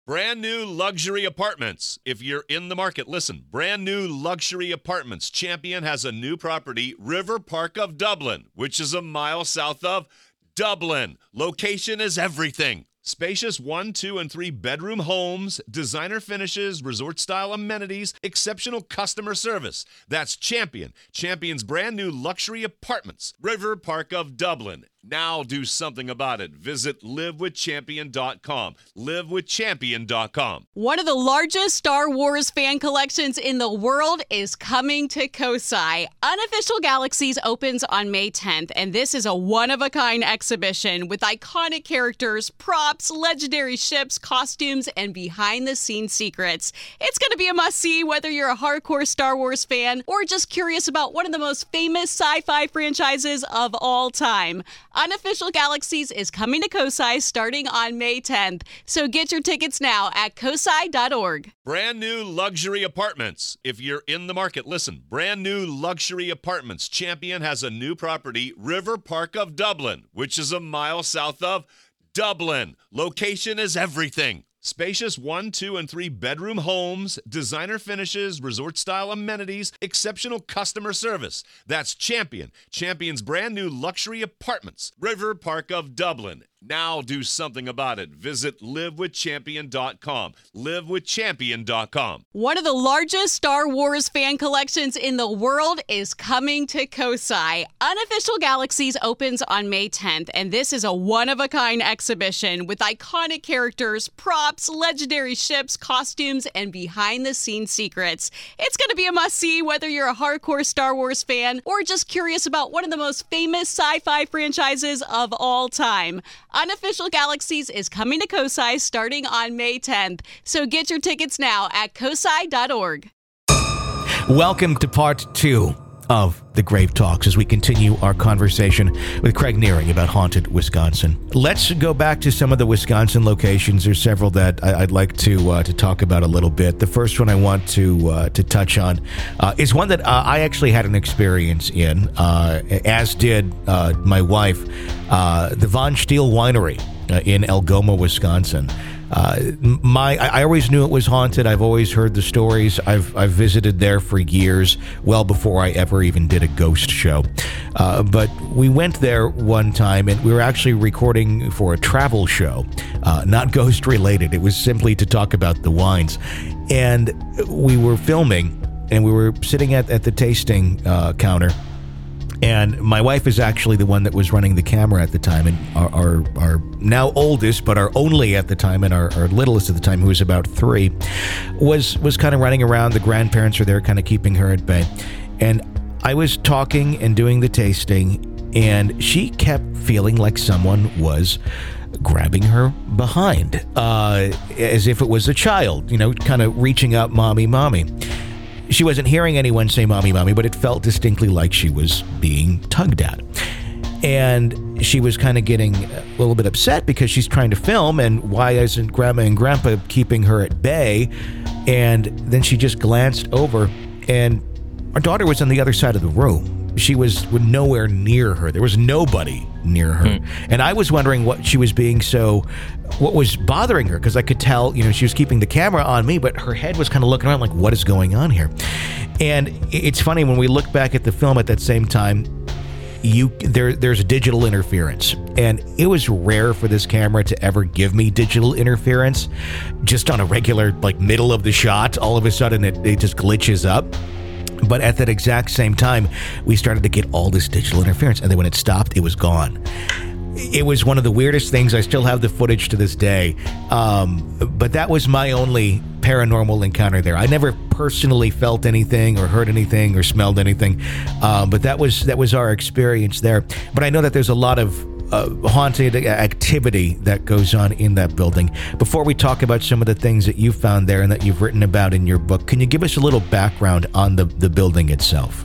Brand new luxury apartments. If you're in the market, listen. Brand new luxury apartments. Champion has a new property, River Park of Dublin, which is a mile south of Dublin. Location is everything. Spacious 1, 2, and 3 bedroom homes, designer finishes, resort-style amenities, exceptional customer service. That's Champion. Champion's brand new luxury apartments, River Park of Dublin. Now do something about it. Visit livewithchampion.com. Livewithchampion.com. One of the largest Star Wars fan collections in the world is coming to Kosai. Unofficial Galaxies opens on May 10th, and this is a one-of-a-kind exhibition with iconic characters, props, legendary ships, costumes, and behind-the-scenes secrets. It's going to be a must-see whether you're a hardcore Star Wars fan or just curious about one of the most famous sci-fi franchises of all time. Unofficial Galaxies is coming to Kosai starting on May 10th, so get your tickets now at kosai.org. Brand new luxury apartments. If you're in the market, listen. Brand new luxury apartments. Champion has a new property, River Park of Dublin, which is a mile south of Dublin. Location is everything. Spacious 1, 2, and 3 bedroom homes, designer finishes, resort-style amenities, exceptional customer service. That's Champion. Champion's brand new luxury apartments, River Park of Dublin. Now do something about it. Visit livewithchampion.com. Livewithchampion.com. One of the largest Star Wars fan collections in the world is coming to Kosai. Unofficial Galaxies opens on May 10th, and this is a one-of-a-kind exhibition with iconic characters, props, legendary ships, costumes, and behind-the-scenes secrets. It's going to be a must-see whether you're a hardcore Star Wars fan or just curious about one of the most famous sci-fi franchises of all time. Unofficial Galaxies is coming to Kosai starting on May 10th, so get your tickets now at kosai.org. Welcome to part 2 of the Grave Talks as we continue our conversation with Craig Nearing about haunted Wisconsin. Let's go back to some of the Wisconsin locations. There's several that I'd like to talk about a little bit. The first one I want to touch on is one that I actually had an experience in, as did my wife, the Von Stiel Winery in Algoma, Wisconsin. I always knew it was haunted. I've always heard the stories. I've visited there for years, well before I ever even did a ghost show. But we went there one time, and we were actually recording for a travel show, not ghost related. It was simply to talk about the wines. And we were filming, and we were sitting at the tasting counter. And my wife is actually the one that was running the camera at the time, and our now oldest, but our only at the time, and our littlest at the time, who was about 3, was kind of running around. The grandparents were there kind of keeping her at bay. And I was talking and doing the tasting, and she kept feeling like someone was grabbing her behind, as if it was a child, kind of reaching out, "Mommy, mommy." She wasn't hearing anyone say "mommy, mommy," but it felt distinctly like she was being tugged at. And she was kind of getting a little bit upset because she's trying to film, and why isn't Grandma and Grandpa keeping her at bay? And then she just glanced over, and our daughter was on the other side of the room. She was nowhere near her. There was nobody near her. And I was wondering what was bothering her, because I could tell, she was keeping the camera on me, but her head was kind of looking around like, what is going on here? And it's funny, when we look back at the film at that same time, there's digital interference. And it was rare for this camera to ever give me digital interference. Just on a regular, middle of the shot, all of a sudden it just glitches up. But at that exact same time, we started to get all this digital interference. And then when it stopped, it was gone. It was one of the weirdest things. I still have the footage to this day. But that was my only paranormal encounter there. I never personally felt anything or heard anything or smelled anything. But that was our experience there. But I know that there's a lot of haunted activity that goes on in that building. Before we talk about some of the things that you found there and that you've written about in your book, can you give us a little background on the building itself?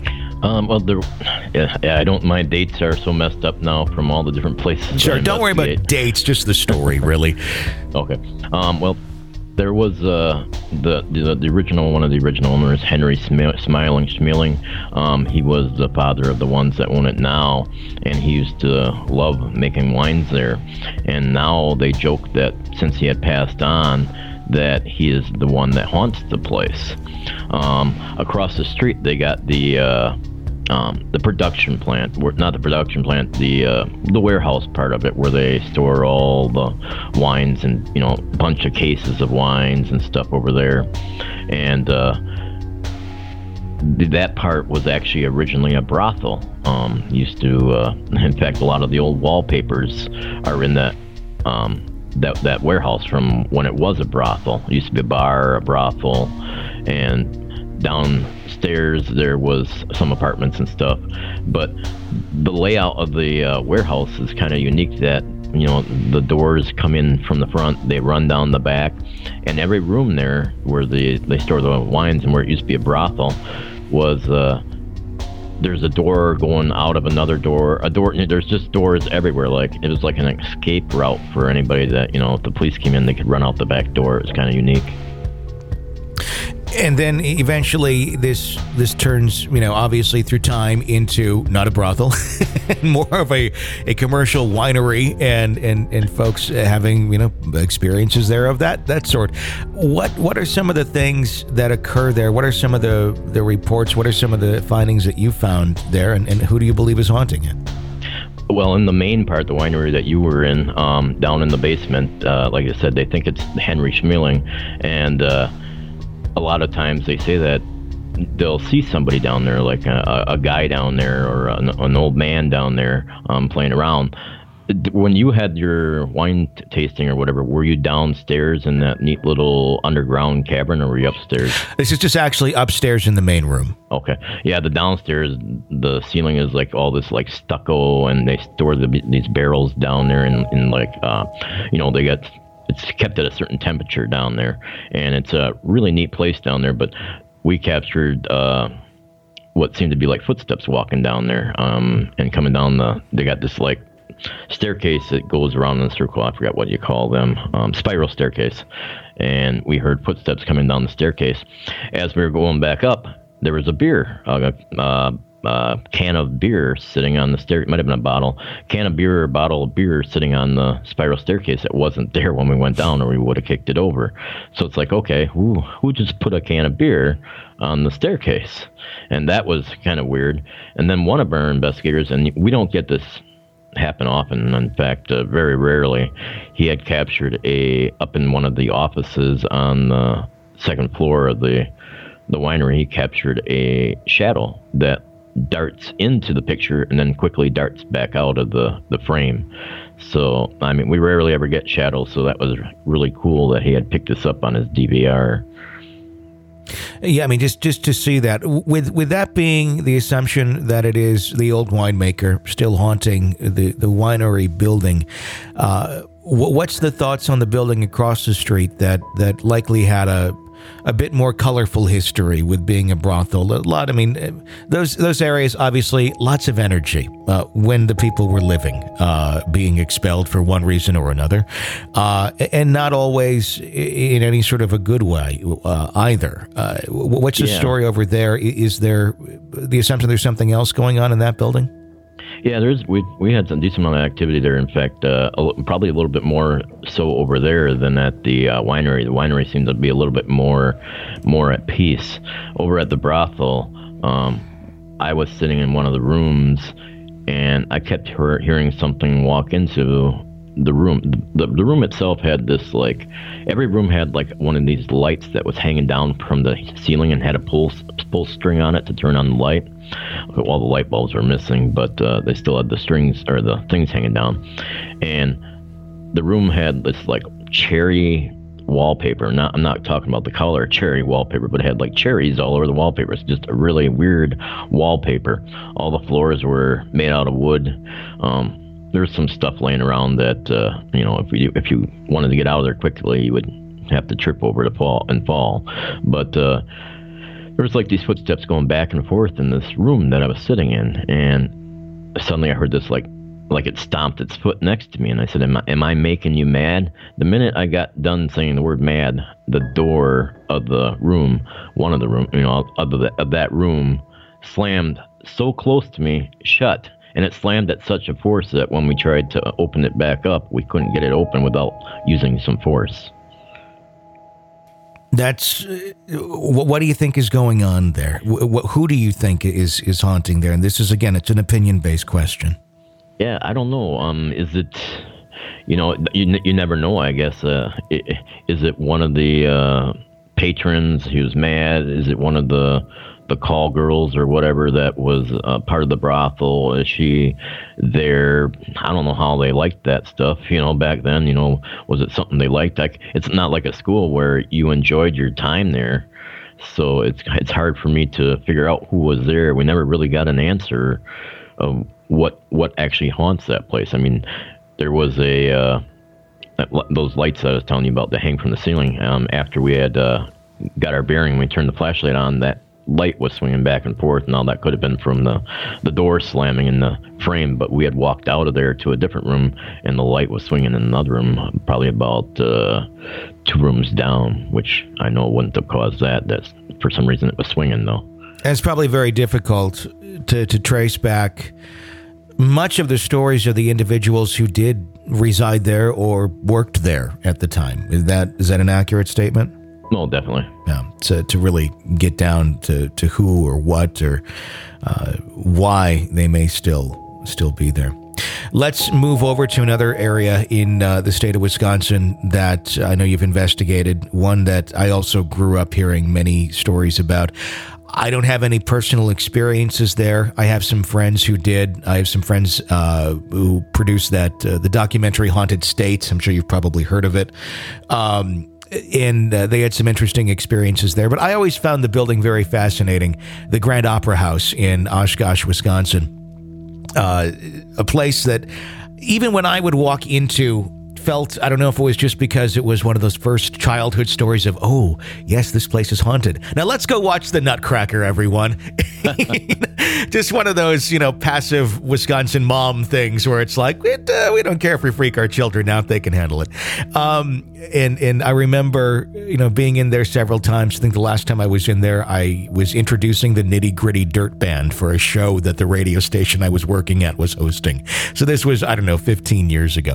I don't. My dates are so messed up now from all the different places. Sure, don't worry about dates, just the story, really. Okay. There was the original, one of the original owners, Henry Smiling Schmeling. He was the father of the ones that own it now, and he used to love making wines there. And now they joke that since he had passed on, that he is the one that haunts the place. Across the street, they got the production plant, not the production plant, the warehouse part of it, where they store all the wines and, a bunch of cases of wines and stuff over there. And that part was actually originally a brothel. Used to, in fact, a lot of the old wallpapers are in that warehouse from when it was a brothel. It used to be a bar, a brothel, and downstairs there was some apartments and stuff. But the layout of the warehouse is kind of unique, that the doors come in from the front, they run down the back, and every room there where they store the wines and where it used to be a brothel was there's a door going out of another door, there's just doors everywhere. Like, it was like an escape route for anybody that, if the police came in, they could run out the back door. It was kind of unique. And then eventually this turns, obviously through time, into not a brothel, more of a commercial winery, and folks having, experiences there of that sort. What are some of the things that occur there? What are some of the reports? What are some of the findings that you found there, and who do you believe is haunting it? Well, in the main part, the winery that you were in, down in the basement, like I said, they think it's Henry Schmeling, and a lot of times they say that they'll see somebody down there, like a guy down there, or an old man down there playing around. When you had your wine tasting or whatever, were you downstairs in that neat little underground cavern, or were you upstairs? This is just actually upstairs in the main room. Okay. Yeah, the downstairs, the ceiling is like all this like stucco, and they store these barrels down there, in like, they got... It's kept at a certain temperature down there, and it's a really neat place down there. But we captured what seemed to be like footsteps walking down there, and coming down they got this like staircase that goes around in a circle. I forgot what you call them, spiral staircase. And we heard footsteps coming down the staircase. As we were going back up, there was a beer, can of beer sitting on the stair. It might have been a can of beer or a bottle of beer sitting on the spiral staircase. It wasn't there when we went down, or we would have kicked it over. So it's like, okay, who just put a can of beer on the staircase? And that was kind of weird. And then one of our investigators, and we don't get this happen often, in fact, very rarely, he had captured up in one of the offices on the second floor of the winery, he captured a shadow that darts into the picture and then quickly darts back out of the frame. So, I mean, we rarely ever get shadows, so that was really cool that he had picked this up on his DVR. Yeah, I mean, just to see that, with that being the assumption that it is the old winemaker still haunting the winery building, what's the thoughts on the building across the street that likely had a bit more colorful history with being a brothel? I mean, those areas, obviously, lots of energy when the people were living, being expelled for one reason or another, and not always in any sort of a good way either. What's the story over there? Is there the assumption there's something else going on in that building? Yeah, we had some decent amount of activity there. In fact, probably a little bit more so over there than at the winery. The winery seemed to be a little bit more at peace. Over at the brothel, I was sitting in one of the rooms, and I kept hearing something walk into the room. The room itself had this, like, every room had like one of these lights that was hanging down from the ceiling and had a pull string on it to turn on the light. All the light bulbs were missing, but they still had the strings or the things hanging down. And the room had this like cherry wallpaper. I'm not talking about the color cherry wallpaper, but it had like cherries all over the wallpaper. It's just a really weird wallpaper. All the floors were made out of wood. There's some stuff laying around that if you wanted to get out of there quickly, you would have to trip over to fall. But there was like these footsteps going back and forth in this room that I was sitting in, and suddenly I heard this like like it stomped its foot next to me, and I said, am I making you mad? The minute I got done saying the word mad, the door of the room, one of the room, of that room, slammed so close to me, shut, and it slammed at such a force that when we tried to open it back up, we couldn't get it open without using some force. That's what do you think is going on there? Who do you think is haunting there? And this is, again, it's an opinion-based question. Yeah, I don't know. Is it, you never know, I guess. Is it one of the patrons who's mad? Is it one of the call girls or whatever that was part of the brothel? Is she there? I don't know how they liked that stuff, back then. Was it something they liked? It's not like a school where you enjoyed your time there. So it's hard for me to figure out who was there. We never really got an answer of what actually haunts that place. I mean, there was those lights I was telling you about that hang from the ceiling. After we had got our bearing, we turned the flashlight on, that light was swinging back and forth, and all that could have been from the door slamming in the frame, but we had walked out of there to a different room, and the light was swinging in another room, probably about 2 rooms down, which I know wouldn't have caused that. That's, for some reason, it was swinging, though. And it's probably very difficult to trace back much of the stories of the individuals who did reside there or worked there at the time. Is that an accurate statement? No, definitely. Yeah, to really get down to who or what or why they may still be there. Let's move over to another area in the state of Wisconsin that I know you've investigated, one that I also grew up hearing many stories about. I don't have any personal experiences there. I have some friends who did. I have some friends who produced the documentary Haunted States. I'm sure you've probably heard of it. And they had some interesting experiences there. But I always found the building very fascinating, the Grand Opera House in Oshkosh, Wisconsin. A place that even when I would walk into, felt, I don't know if it was just because it was one of those first childhood stories of, oh, yes, this place is haunted. Now let's go watch The Nutcracker, everyone. Just one of those, passive Wisconsin mom things where it's like, we don't care if we freak our children out, they can handle it. And I remember, being in there several times. I think the last time I was in there, I was introducing the Nitty Gritty Dirt Band for a show that the radio station I was working at was hosting. So this was, 15 years ago.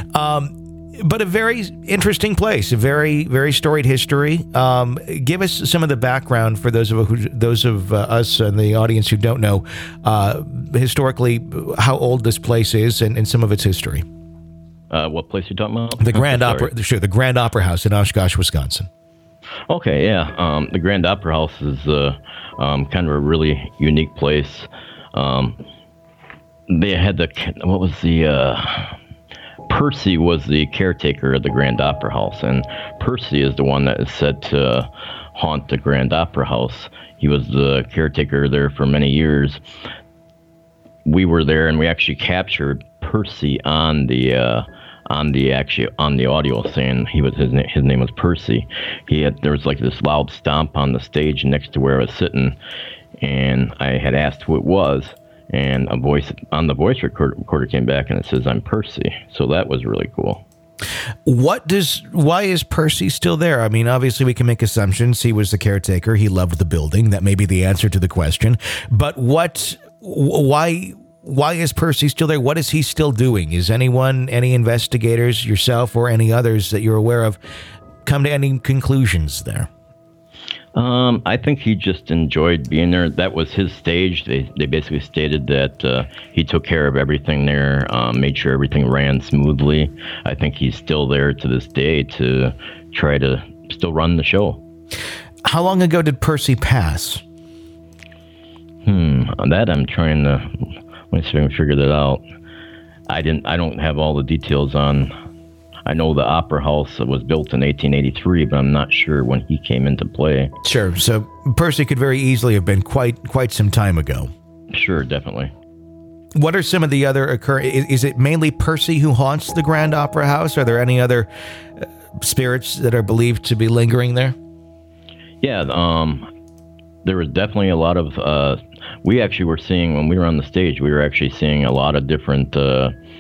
But a very interesting place, a very, very storied history. Give us some of the background for those of us in the audience who don't know historically how old this place is and some of its history. What place are you talking about? The Grand Opera, sure, the Grand Opera House in Oshkosh, Wisconsin. Okay, yeah. The Grand Opera House is kind of a really unique place. They had Percy was the caretaker of the Grand Opera House, and Percy is the one that is said to haunt the Grand Opera House. He was the caretaker there for many years. We were there, and we actually captured Percy on the audio, saying his name was Percy. There was like this loud stomp on the stage next to where I was sitting, and I had asked who it was. And a voice on the voice recorder came back and it says, "I'm Percy." So that was really cool. Why is Percy still there? I mean, obviously we can make assumptions. He was the caretaker. He loved the building. That may be the answer to the question. But why is Percy still there? What is he still doing? Is any investigators, yourself or any others that you're aware of, come to any conclusions there? I think he just enjoyed being there. That was his stage. They basically stated that he took care of everything there, made sure everything ran smoothly. I think he's still there to this day to try to still run the show. How long ago did Percy pass? That I'm trying to, let me see if I can figure that out. I don't have all the details on. I know the Opera House was built in 1883, but I'm not sure when he came into play. Sure. So Percy could very easily have been quite some time ago. Sure, definitely. What are some of the other Is it mainly Percy who haunts the Grand Opera House? Are there any other spirits that are believed to be lingering there? Yeah, there was definitely a lot of. We actually were seeing when we were on the stage. We were actually seeing a lot of different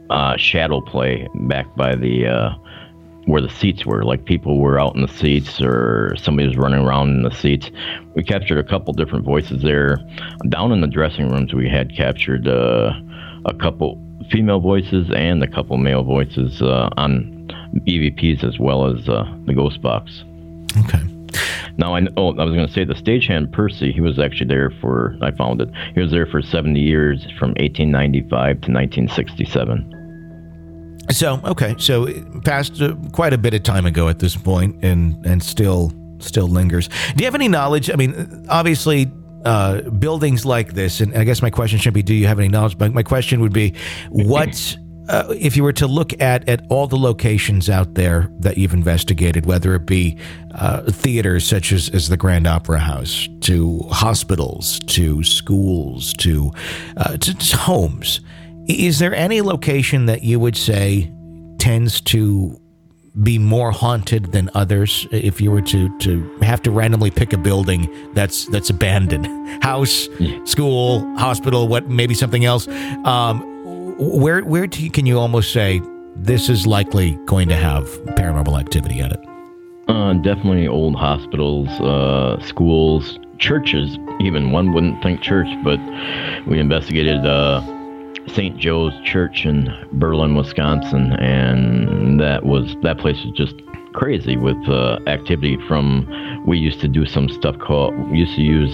shadow play back by the where the seats were, like people were out in the seats or somebody was running around in the seats. We captured a couple different voices there. Down in the dressing rooms, we had captured a couple female voices and a couple male voices on EVPs as well as the Ghost Box. Okay. Now, I was going to say the stagehand Percy, he was actually there I found it, he was there for 70 years from 1895 to 1967. So, okay, so it passed quite a bit of time ago at this point, and still lingers. Do you have any knowledge? I mean, obviously, buildings like this, and I guess my question shouldn't be, do you have any knowledge? But my question would be, what, if you were to look at all the locations out there that you've investigated, whether it be theaters such as the Grand Opera House, to hospitals, to schools, to homes, is there any location that you would say tends to be more haunted than others? If you were to have to randomly pick a building that's abandoned, house, school, hospital, maybe something else, where can you almost say this is likely going to have paranormal activity at it? Definitely old hospitals, schools, churches. Even one wouldn't think church, but we investigated St. Joe's Church in Berlin, Wisconsin, and that place was just crazy with activity from. We used to do some stuff we used to use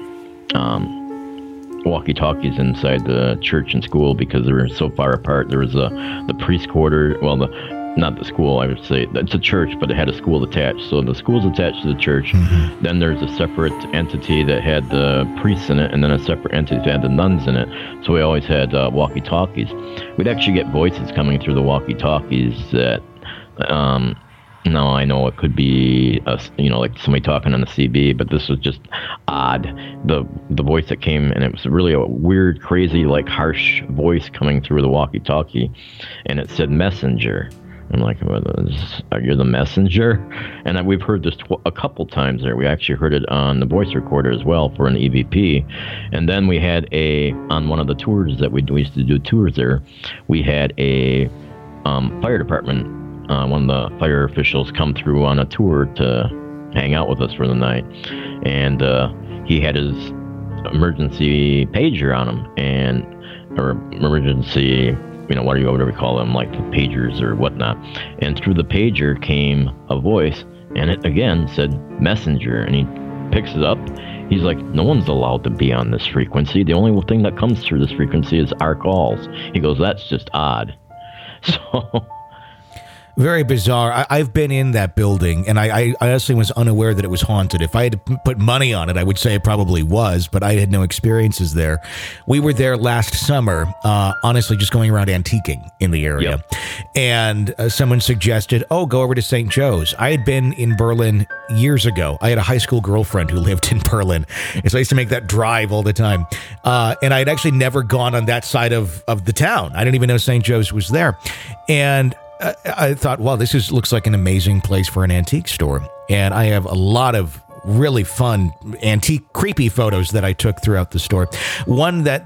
walkie-talkies inside the church and school because they were so far apart. There was the priest quarter, not the school, I would say. It's a church, but it had a school attached. So the school's attached to the church. Mm-hmm. Then there's a separate entity that had the priests in it, and then a separate entity that had the nuns in it. So we always had walkie-talkies. We'd actually get voices coming through the walkie-talkies that, now I know it could be, like somebody talking on a CB, but this was just odd. The voice that came, and it was really a weird, crazy, like harsh voice coming through the walkie-talkie, and it said messenger. I'm like, are you the messenger? And we've heard this a couple times there. We actually heard it on the voice recorder as well for an EVP. And then we had on one of the tours that we used to do tours there, we had a fire department, one of the fire officials come through on a tour to hang out with us for the night. And he had his emergency pager on him, or emergency, whatever we call them, like the pagers or whatnot. And through the pager came a voice, and it again said messenger. And he picks it up. He's like, no one's allowed to be on this frequency. The only thing that comes through this frequency is our calls. He goes, that's just odd. So very bizarre. I've been in that building, and I honestly was unaware that it was haunted. If I had to put money on it, I would say it probably was, but I had no experiences there. We were there last summer, honestly, just going around antiquing in the area. Yep. And someone suggested, go over to St. Joe's. I had been in Berlin years ago. I had a high school girlfriend who lived in Berlin, and so I used to make that drive all the time. And I had actually never gone on that side of the town. I didn't even know St. Joe's was there. And I thought, well, this looks like an amazing place for an antique store. And I have a lot of really fun, antique, creepy photos that I took throughout the store. One that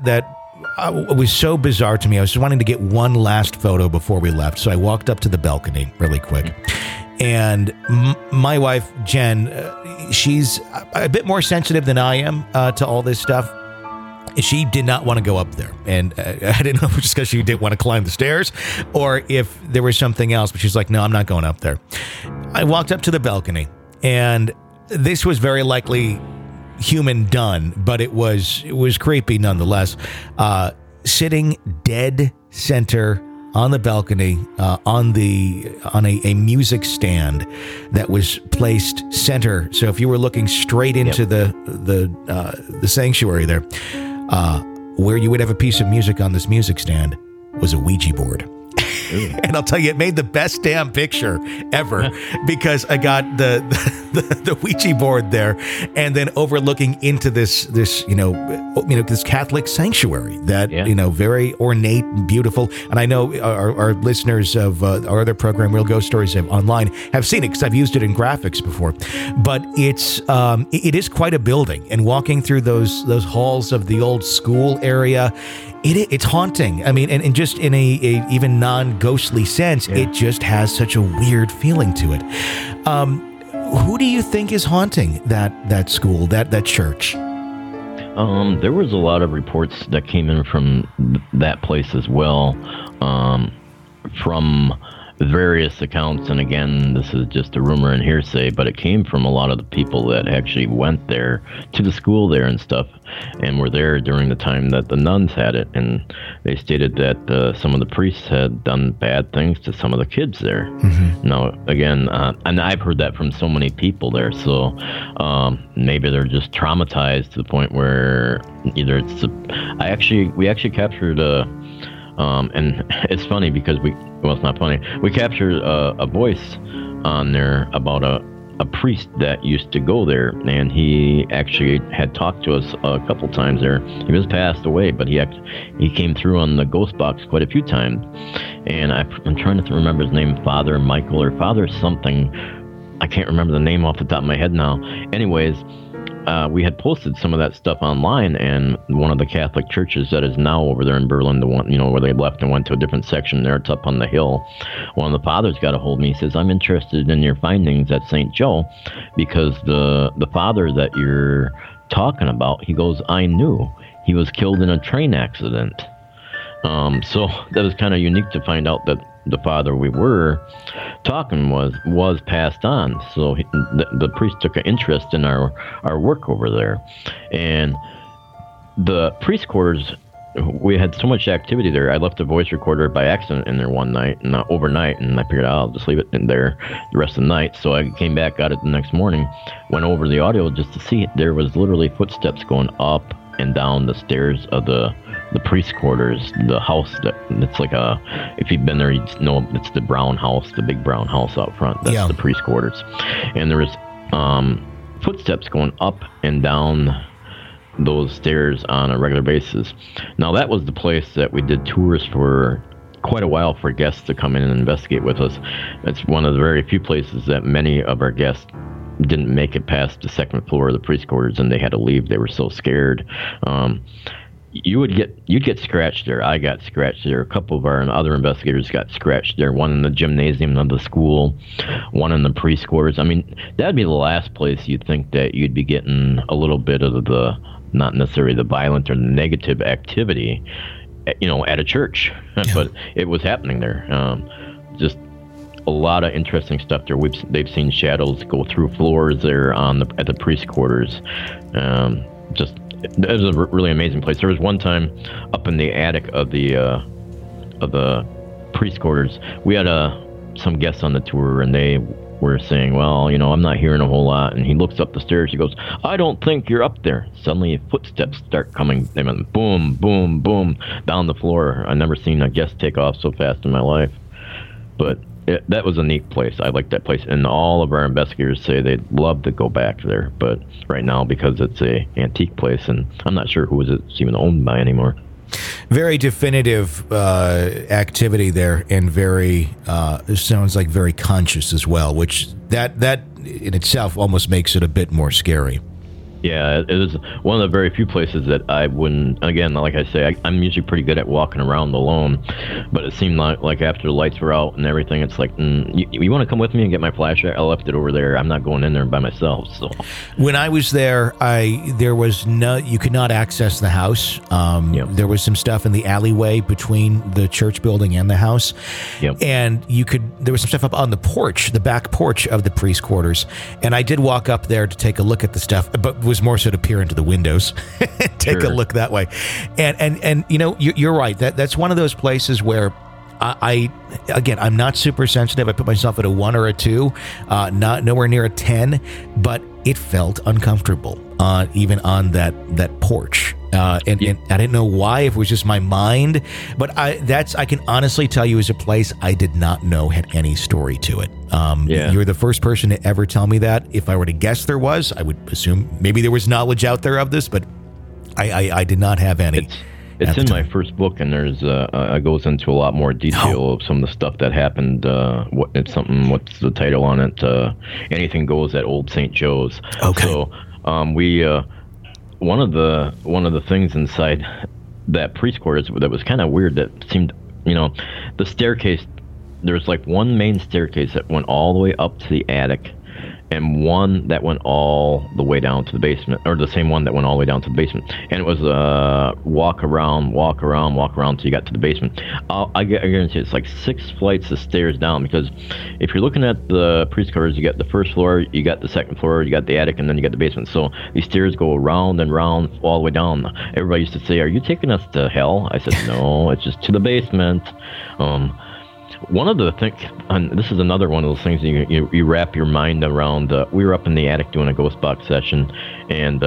was so bizarre to me. I was wanting to get one last photo before we left. So I walked up to the balcony really quick. And my wife, Jen, she's a bit more sensitive than I am to all this stuff. She did not want to go up there, and I didn't know if it was just because she didn't want to climb the stairs or if there was something else, but she's like, no, I'm not going up there. I walked up to the balcony, and this was very likely human done, but it was creepy nonetheless. Sitting dead center on the balcony, on a music stand that was placed center. So if you were looking straight into the sanctuary there, where you would have a piece of music on this music stand was a Ouija board. And I'll tell you, it made the best damn picture ever because I got the Ouija board there, and then overlooking into this this Catholic sanctuary that very ornate, beautiful. And I know our listeners of our other program, Real Ghost Stories Online, have seen it because I've used it in graphics before. But it is quite a building, and walking through those halls of the old school area. It's haunting. I mean, and just in a even non-ghostly sense, it just has such a weird feeling to it. Who do you think is haunting that school, that church? There was a lot of reports that came in from that place as well, from various accounts. And again, this is just a rumor and hearsay, but it came from a lot of the people that actually went there to the school there and stuff, and were there during the time that the nuns had it. And they stated that some of the priests had done bad things to some of the kids there. Mm-hmm. Now, again, and I've heard that from so many people there, so maybe they're just traumatized to the point where either we actually captured and it's funny because it's not funny. We captured a voice on there about a priest that used to go there, and he actually had talked to us a couple times there. He was passed away, but he came through on the ghost box quite a few times. And I'm trying to remember his name, Father Michael or Father something. I can't remember the name off the top of my head now. Anyways, we had posted some of that stuff online, and one of the Catholic churches that is now over there in Berlin, the one, where they left and went to a different section there, it's up on the hill. One of the fathers got a hold of me. He says, I'm interested in your findings at St. Joe, because the father that you're talking about, he goes, I knew. He was killed in a train accident. So that was kind of unique to find out that the father we were talking was passed on. So the priest took an interest in our work over there. And the priest quarters, we had so much activity there. I left a voice recorder by accident in there one night, and overnight, and I figured I'll just leave it in there the rest of the night. So I came back, got it the next morning, went over the audio just to see it. There was literally footsteps going up and down the stairs of the priest quarters, the house it's like if you've been there, you'd know it's the brown house, the big brown house out front. That's the priest quarters. And there was footsteps going up and down those stairs on a regular basis. Now, that was the place that we did tours for quite a while for guests to come in and investigate with us. It's one of the very few places that many of our guests didn't make it past the second floor of the priest quarters, and they had to leave. They were so scared. You'd get scratched there. I got scratched there. A couple of our other investigators got scratched there. One in the gymnasium of the school, one in the priest quarters. I mean, that'd be the last place you'd think that you'd be getting a little bit of the, not necessarily the violent or the negative activity, at a church. Yeah. But it was happening there. Just a lot of interesting stuff there. They've seen shadows go through floors there at the priest quarters. It was a really amazing place. There was one time up in the attic of the priest quarters, we had some guests on the tour, and they were saying, well, I'm not hearing a whole lot. And he looks up the stairs. He goes, I don't think you're up there. Suddenly footsteps start coming. They went boom, boom, boom down the floor. I've never seen a guest take off so fast in my life. But that was a neat place. I like that place. And all of our investigators say they'd love to go back there. But right now, because it's a antique place, and I'm not sure who it's even owned by anymore. Very definitive activity there, and very sounds like very conscious as well, which that in itself almost makes it a bit more scary. Yeah, it is one of the very few places that I wouldn't, again, like I say, I'm usually pretty good at walking around alone, but it seemed like after the lights were out and everything, it's like, you want to come with me and get my flashlight? I left it over there. I'm not going in there by myself. So when I was there, you could not access the house. Yep. There was some stuff in the alleyway between the church building and the house. Yep. And there was some stuff up on the porch, the back porch of the priest quarters. And I did walk up there to take a look at the stuff, but was more so to peer into the windows, take a look that way. And you're right. That's one of those places where I'm not super sensitive. I put myself at a 1 or a 2, not nowhere near a 10, but it felt uncomfortable even on that porch. And I didn't know why, if it was just my mind, but I can honestly tell you is a place I did not know had any story to it. You're the first person to ever tell me that. If I were to guess there was, I would assume maybe there was knowledge out there of this, but I did not have any. It's in my first book, and there's it goes into a lot more detail of some of the stuff that happened. What's the title on it? Anything Goes at Old St. Joe's. Okay. So we one of the things inside that priest quarters that was kind of weird. That seemed, the staircase. There's like one main staircase that went all the way up to the attic, and one that went all the way down to the basement, or the same one that went all the way down to the basement. And it was walk around till you got to the basement. I guarantee it's like 6 flights of stairs down, because if you're looking at the priest quarters, you got the first floor, you got the second floor, you got the attic, and then you got the basement. So these stairs go round and round all the way down. Everybody used to say, "Are you taking us to hell?" I said, "No, it's just to the basement." One of the things, and this is another one of those things you wrap your mind around. We were up in the attic doing a ghost box session, and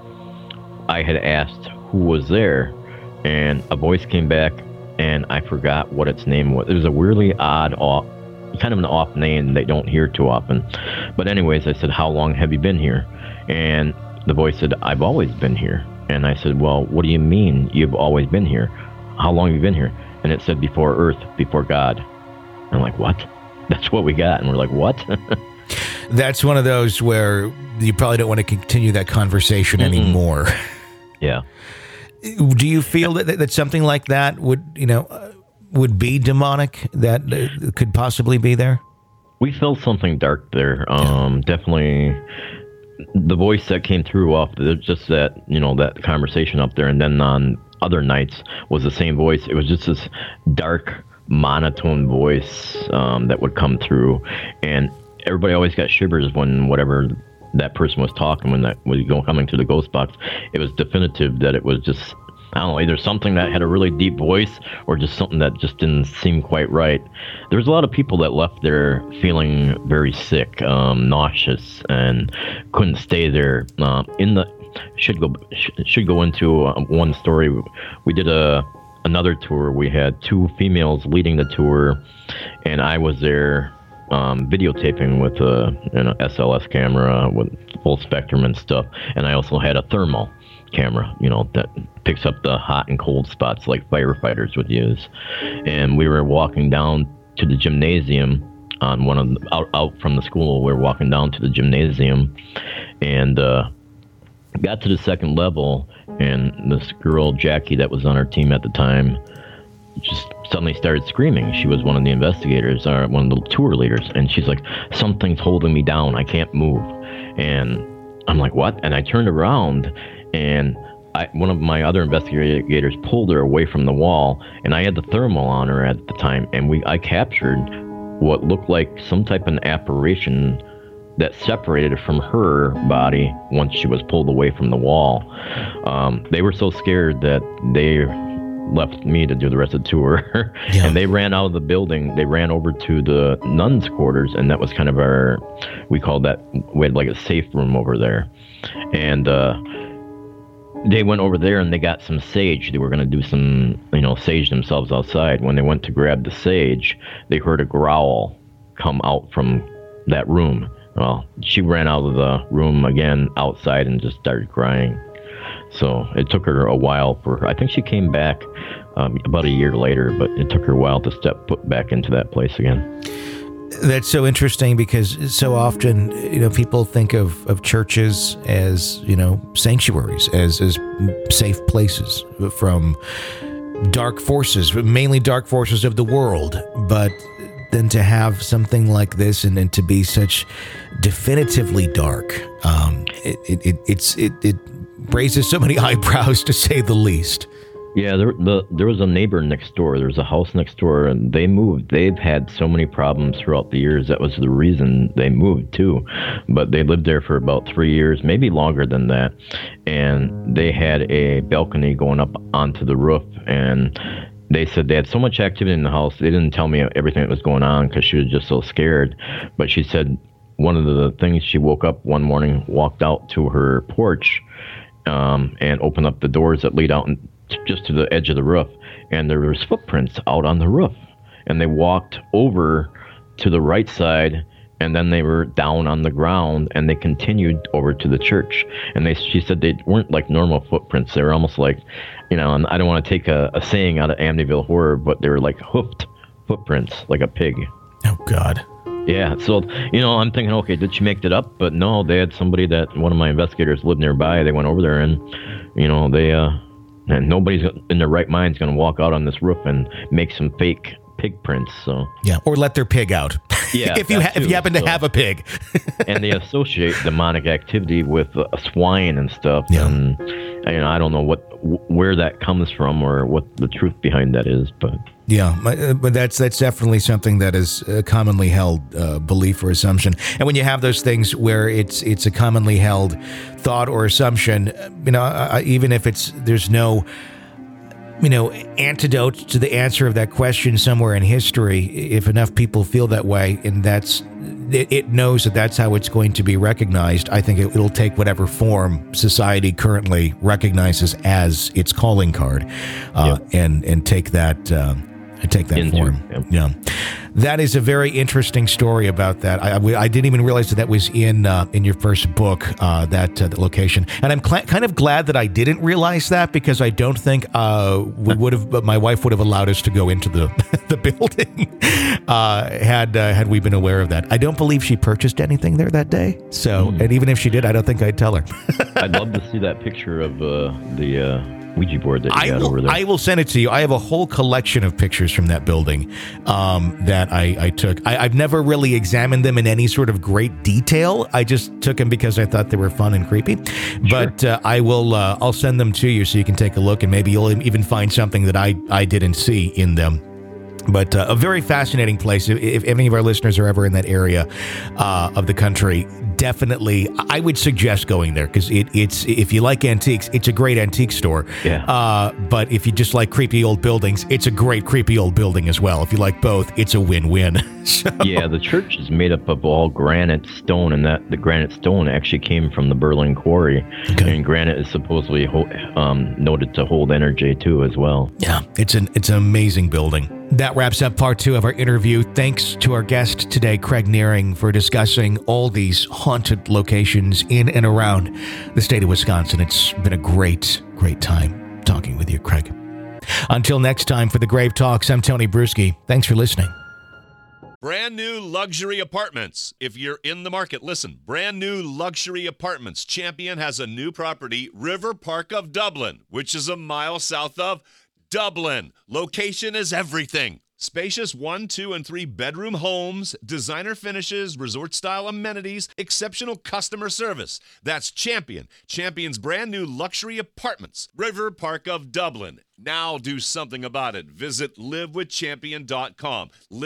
I had asked who was there, and a voice came back, and I forgot what its name was. It was a weirdly odd, kind of an off name they don't hear too often. But anyways, I said, "How long have you been here?" And the voice said, "I've always been here." And I said, "Well, what do you mean you've always been here? How long have you been here?" And it said, "Before Earth, before God." I'm like, "What?" That's what we got. And we're like, "What?" That's one of those where you probably don't want to continue that conversation anymore. Yeah. Do you feel that something like that would be demonic, that could possibly be there? We felt something dark there. Definitely the voice that came through off just that, that conversation up there. And then on other nights was the same voice. It was just this dark, monotone voice that would come through, and everybody always got shivers when whatever that person was talking, when that was coming through the ghost box. It was definitive that it was just, I don't know, either something that had a really deep voice or just something that just didn't seem quite right. There was a lot of people that left there feeling very sick, nauseous, and couldn't stay there. Should go into one story. We did another tour. We had 2 females leading the tour, and I was there videotaping with an SLS camera with full spectrum and stuff. And I also had a thermal camera, that picks up the hot and cold spots like firefighters would use. And we were walking down to the gymnasium on one of the, out from the school. We were walking down to the gymnasium, and got to the second level, and this girl, Jackie, that was on our team at the time, just suddenly started screaming. She was one of the investigators, or one of the tour leaders, and she's like, "Something's holding me down. I can't move." And I'm like, "What?" And I turned around, and one of my other investigators pulled her away from the wall, and I had the thermal on her at the time, and I captured what looked like some type of apparition that separated from her body once she was pulled away from the wall. They were so scared that they left me to do the rest of the tour. Yeah. And they ran out of the building. They ran over to the nuns' quarters, and that was kind of we had like a safe room over there. And they went over there and they got some sage. They were going to do some, sage themselves outside. When they went to grab the sage, they heard a growl come out from that room. Well, she ran out of the room again outside and just started crying. So it took her a while I think she came back about a year later, but it took her a while to step foot back into that place again. That's so interesting, because so often, people think of churches as, sanctuaries, as safe places from dark forces, mainly dark forces of the world. But then to have something like this and to be such definitively dark, it raises so many eyebrows, to say the least. Yeah, there was a neighbor next door. There was a house next door, and they moved. They've had so many problems throughout the years. That was the reason they moved too. But they lived there for about 3 years, maybe longer than that. And they had a balcony going up onto the roof, and they said they had so much activity in the house. They didn't tell me everything that was going on because she was just so scared. But she said one of the things, she woke up one morning, walked out to her porch, and opened up the doors that lead out just to the edge of the roof, and there was footprints out on the roof, and they walked over to the right side, and then they were down on the ground, and they continued over to the church. And she said they weren't like normal footprints. They were almost like, and I don't want to take a saying out of Amityville Horror, but they were like hoofed footprints, like a pig. Oh God. Yeah, so, I'm thinking, okay, did she make that up? But no, they had somebody that one of my investigators lived nearby. They went over there, and, And nobody's in their right mind is going to walk out on this roof and make some fake pig prints. So yeah, or let their pig out. Yeah, if you happen to have a pig. And they associate demonic activity with swine and stuff. Yeah. And I don't know where that comes from or what the truth behind that is, but yeah, but that's definitely something that is a commonly held belief or assumption. And when you have those things where it's a commonly held thought or assumption, even if there's no antidote to the answer of that question somewhere in history, if enough people feel that way, and it knows that that's how it's going to be recognized, I think it'll take whatever form society currently recognizes as its calling card, and take that. Form. Yeah, that is a very interesting story about that. I didn't even realize that was in your first book, that location, and I'm kind of glad that I didn't realize that, because I don't think my wife would have allowed us to go into the building had we been aware of that. I don't believe she purchased anything there that day. So, and even if she did, I don't think I'd tell her. I'd love to see that picture of the Ouija board that you got over there. I will send it to you. I have a whole collection of pictures from that building that I took. I've never really examined them in any sort of great detail. I just took them because I thought they were fun and creepy. Sure. But I'll send them to you so you can take a look, and maybe you'll even find something that I didn't see in them. But a very fascinating place. If any of our listeners are ever in that area of the country, definitely, I would suggest going there, because it's if you like antiques, it's a great antique store. Yeah. But if you just like creepy old buildings, it's a great creepy old building as well. If you like both, it's a win-win. So. Yeah, the church is made up of all granite stone, and the granite stone actually came from the Berlin Quarry. Okay. And granite is supposedly noted to hold energy too, as well. Yeah, it's an amazing building. That wraps up part 2 of our interview. Thanks to our guest today, Craig Nearing, for discussing all these haunted locations in and around the state of Wisconsin. It's been a great, great time talking with you, Craig. Until next time, for the Grave Talks, I'm Tony Bruschi. Thanks for listening. Brand new luxury apartments. If you're in the market, listen. Brand new luxury apartments. Champion has a new property, River Park of Dublin, which is a mile south of Dublin. Location is everything. Spacious 1, 2, and 3 bedroom homes, designer finishes, resort-style amenities, exceptional customer service. That's Champion. Champion's brand new luxury apartments. River Park of Dublin. Now do something about it. Visit livewithchampion.com.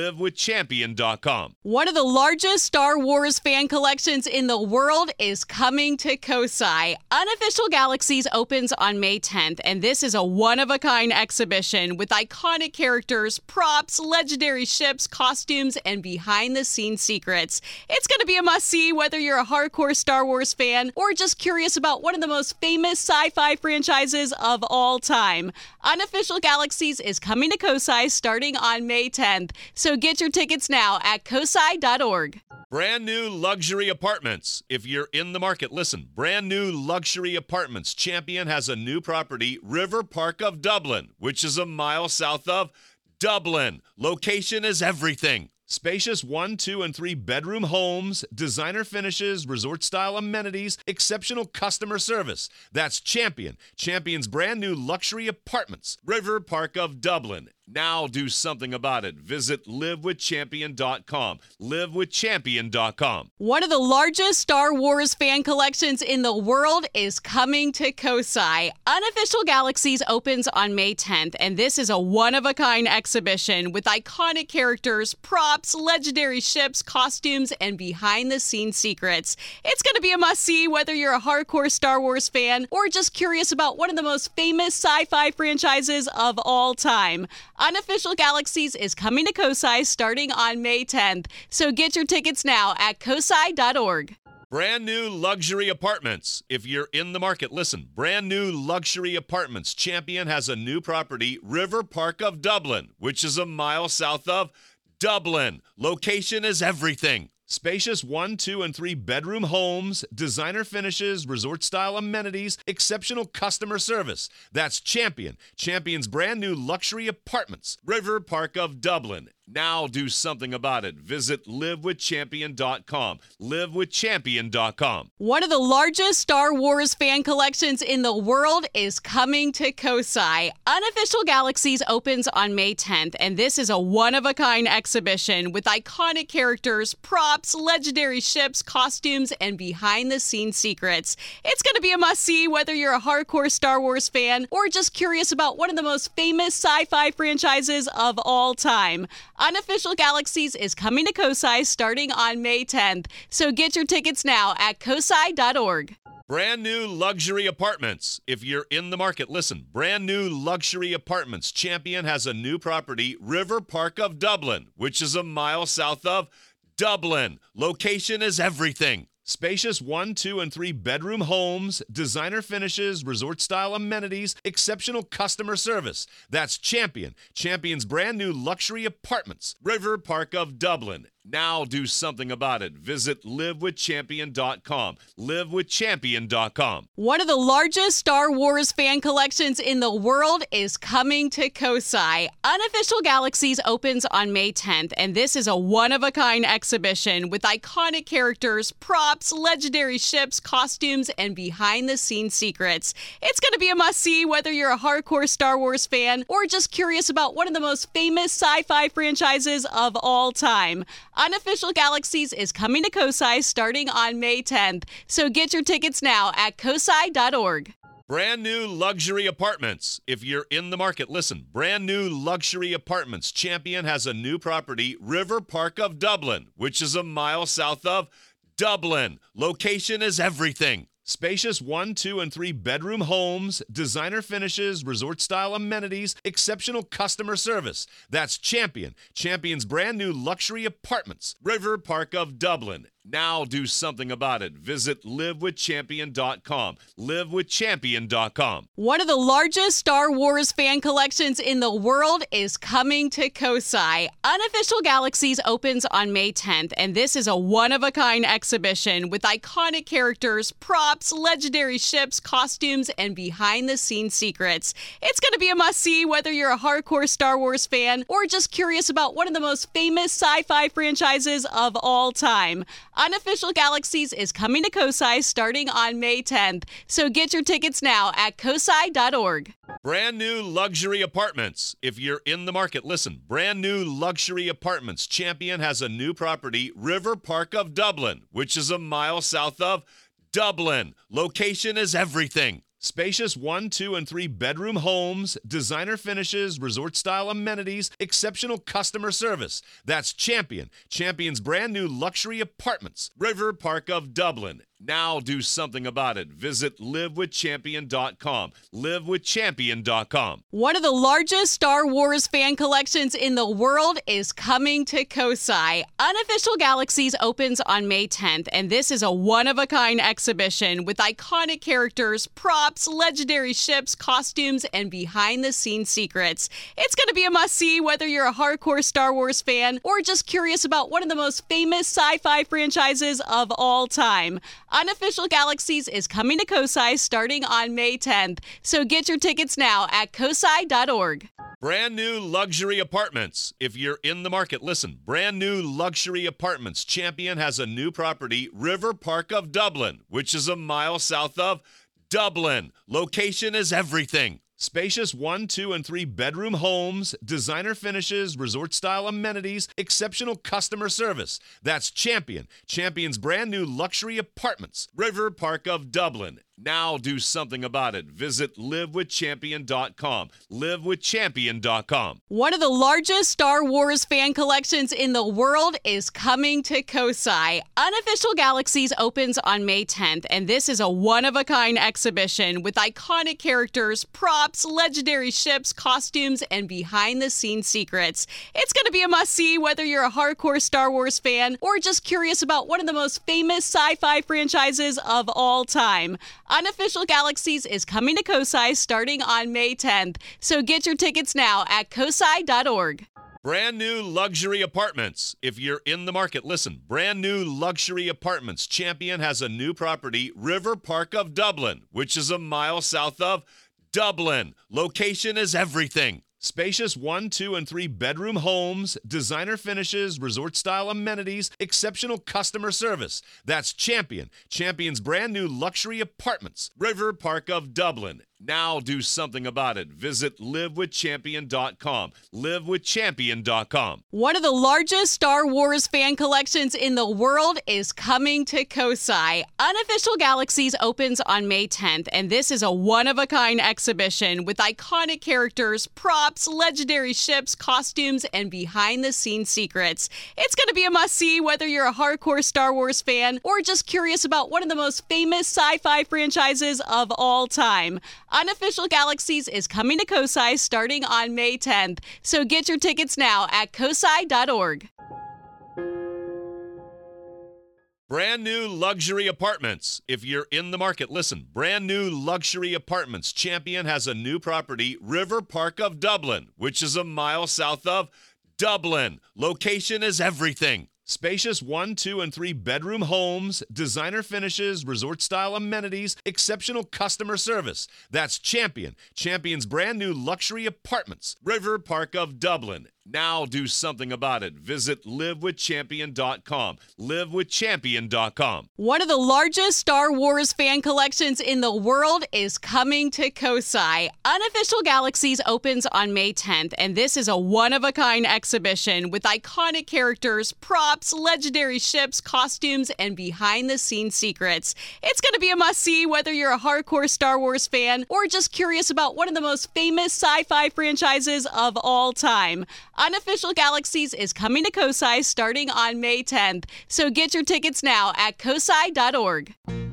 livewithchampion.com. One of the largest Star Wars fan collections in the world is coming to COSI. Unofficial Galaxies opens on May 10th, and this is a one-of-a-kind exhibition with iconic characters, props, legendary ships, costumes, and behind-the-scenes secrets. It's going to be a must-see whether you're a hardcore Star Wars fan or just curious about one of the most famous sci-fi franchises of all time. Unofficial Galaxies is coming to COSI starting on May 10th, so get your tickets now at cosi.org. Brand new luxury apartments. If you're in the market, listen. Brand new luxury apartments. Champion has a new property, River Park of Dublin, which is a mile south of Dublin. Location is everything. Spacious 1, 2, and 3 bedroom homes, designer finishes, resort-style amenities, exceptional customer service. That's Champion. Champion's brand new luxury apartments. River Park of Dublin. Now do something about it. Visit livewithchampion.com. livewithchampion.com. One of the largest Star Wars fan collections in the world is coming to COSI. Unofficial Galaxies opens on May 10th, and this is a one-of-a-kind exhibition with iconic characters, props, legendary ships, costumes, and behind-the-scenes secrets. It's going to be a must-see whether you're a hardcore Star Wars fan or just curious about one of the most famous sci-fi franchises of all time. Unofficial Galaxies is coming to COSI starting on May 10th, so get your tickets now at cosi.org. Brand new luxury apartments. If you're in the market, listen. Brand new luxury apartments. Champion has a new property, River Park of Dublin, which is a mile south of Dublin. Location is everything. Spacious 1, 2, and 3 bedroom homes, designer finishes, resort-style amenities, exceptional customer service. That's Champion. Champion's brand new luxury apartments. River Park of Dublin. Now do something about it. Visit livewithchampion.com. Livewithchampion.com. One of the largest Star Wars fan collections in the world is coming to Kosai. Unofficial Galaxies opens on May 10th, and this is a one-of-a-kind exhibition with iconic characters, props, legendary ships, costumes, and behind-the-scenes secrets. It's going to be a must-see whether you're a hardcore Star Wars fan or just curious about one of the most famous sci-fi franchises of all time. Unofficial Galaxies is coming to Kosai starting on May 10th, so get your tickets now at kosai.org. Brand new luxury apartments. If you're in the market, listen. Brand new luxury apartments. Champion has a new property, River Park of Dublin, which is a mile south of Dublin. Location is everything. Spacious 1, 2, and 3 bedroom homes, designer finishes, resort-style amenities, exceptional customer service. That's Champion. Champion's brand new luxury apartments. River Park of Dublin. Now do something about it. Visit livewithchampion.com. Livewithchampion.com. One of the largest Star Wars fan collections in the world is coming to Kosai. Unofficial Galaxies opens on May 10th, and this is a one-of-a-kind exhibition with iconic characters, props, legendary ships, costumes, and behind-the-scenes secrets. It's going to be a must-see whether you're a hardcore Star Wars fan or just curious about one of the most famous sci-fi franchises of all time. Unofficial Galaxies is coming to Kosai starting on May 10th, so get your tickets now at kosai.org. Brand new luxury apartments. If you're in the market, listen. Brand new luxury apartments. Champion has a new property, River Park of Dublin, which is a mile south of Dublin. Location is everything. Spacious 1, 2, and 3 bedroom homes, designer finishes, resort-style amenities, exceptional customer service. That's Champion. Champion's brand new luxury apartments. River Park of Dublin. Now do something about it. Visit livewithchampion.com. Livewithchampion.com. One of the largest Star Wars fan collections in the world is coming to Kosai. Unofficial Galaxies opens on May 10th, and this is a one-of-a-kind exhibition with iconic characters, props, legendary ships, costumes, and behind-the-scenes secrets. It's going to be a must-see whether you're a hardcore Star Wars fan or just curious about one of the most famous sci-fi franchises of all time. Unofficial Galaxies is coming to Kosai starting on May 10th, so get your tickets now at kosai.org. Brand new luxury apartments. If you're in the market, listen. Brand new luxury apartments. Champion has a new property, River Park of Dublin, which is a mile south of Dublin. Location is everything. Spacious 1, 2, and 3 bedroom homes, designer finishes, resort-style amenities, exceptional customer service. That's Champion. Champion's brand new luxury apartments. River Park of Dublin. Now do something about it. Visit livewithchampion.com. Livewithchampion.com. One of the largest Star Wars fan collections in the world is coming to Kosai. Unofficial Galaxies opens on May 10th, and this is a one-of-a-kind exhibition with iconic characters, props, legendary ships, costumes, and behind-the-scenes secrets. It's going to be a must-see whether you're a hardcore Star Wars fan or just curious about one of the most famous sci-fi franchises of all time. Unofficial Galaxies is coming to Kosai starting on May 10th, so get your tickets now at kosai.org. Brand new luxury apartments. If you're in the market, listen. Brand new luxury apartments. Champion has a new property, River Park of Dublin, which is a mile south of Dublin. Location is everything. Spacious 1, 2, and 3 bedroom homes, designer finishes, resort-style amenities, exceptional customer service. That's Champion. Champion's brand new luxury apartments. River Park of Dublin. Now do something about it. Visit livewithchampion.com. Livewithchampion.com. One of the largest Star Wars fan collections in the world is coming to Kosai. Unofficial Galaxies opens on May 10th, and this is a one-of-a-kind exhibition with iconic characters, props, legendary ships, costumes, and behind-the-scenes secrets. It's going to be a must-see whether you're a hardcore Star Wars fan or just curious about one of the most famous sci-fi franchises of all time. Unofficial Galaxies is coming to Kosai starting on May 10th, so get your tickets now at kosai.org. Brand new luxury apartments. If you're in the market, listen. Brand new luxury apartments. Champion has a new property, River Park of Dublin, which is a mile south of Dublin. Location is everything. Spacious 1, 2, and 3 bedroom homes, designer finishes, resort-style amenities, exceptional customer service. That's Champion. Champion's brand new luxury apartments. River Park of Dublin. Now do something about it. Visit livewithchampion.com. Livewithchampion.com. One of the largest Star Wars fan collections in the world is coming to Kosai. Unofficial Galaxies opens on May 10th, and this is a one-of-a-kind exhibition with iconic characters, props, legendary ships, costumes, and behind-the-scenes secrets. It's going to be a must-see whether you're a hardcore Star Wars fan or just curious about one of the most famous sci-fi franchises of all time. Unofficial Galaxies is coming to Kosai starting on May 10th, so get your tickets now at kosai.org. Brand new luxury apartments. If you're in the market, listen. Brand new luxury apartments. Champion has a new property, River Park of Dublin, which is a mile south of Dublin. Location is everything. Spacious 1, 2, and 3 bedroom homes, designer finishes, resort-style amenities, exceptional customer service. That's Champion. Champion's brand new luxury apartments. River Park of Dublin. Now do something about it. Visit livewithchampion.com. Livewithchampion.com. One of the largest Star Wars fan collections in the world is coming to Kosai. Unofficial Galaxies opens on May 10th, and this is a one-of-a-kind exhibition with iconic characters, props, legendary ships, costumes, and behind-the-scenes secrets. It's going to be a must-see whether you're a hardcore Star Wars fan or just curious about one of the most famous sci-fi franchises of all time. Unofficial Galaxies is coming to Kosai starting on May 10th, so get your tickets now at kosai.org.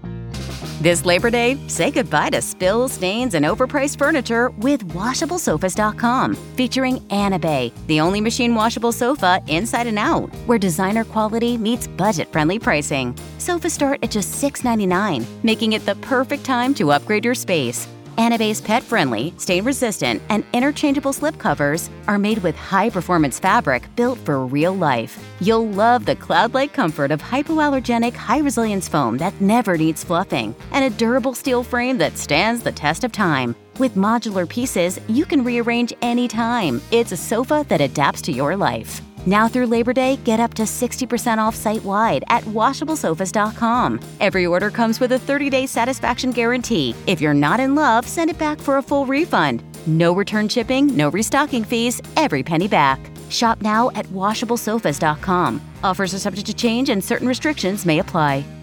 This Labor Day, say goodbye to spills, stains, and overpriced furniture with WashableSofas.com, featuring Anabay, the only machine washable sofa inside and out, where designer quality meets budget-friendly pricing. Sofas start at just $6.99, making it the perfect time to upgrade your space. Anabay's pet-friendly, stain-resistant, and interchangeable slipcovers are made with high-performance fabric built for real life. You'll love the cloud-like comfort of hypoallergenic, high-resilience foam that never needs fluffing, and a durable steel frame that stands the test of time. With modular pieces, you can rearrange anytime. It's a sofa that adapts to your life. Now through Labor Day, get up to 60% off site-wide at WashableSofas.com. Every order comes with a 30-day satisfaction guarantee. If you're not in love, send it back for a full refund. No return shipping, no restocking fees, every penny back. Shop now at WashableSofas.com. Offers are subject to change and certain restrictions may apply.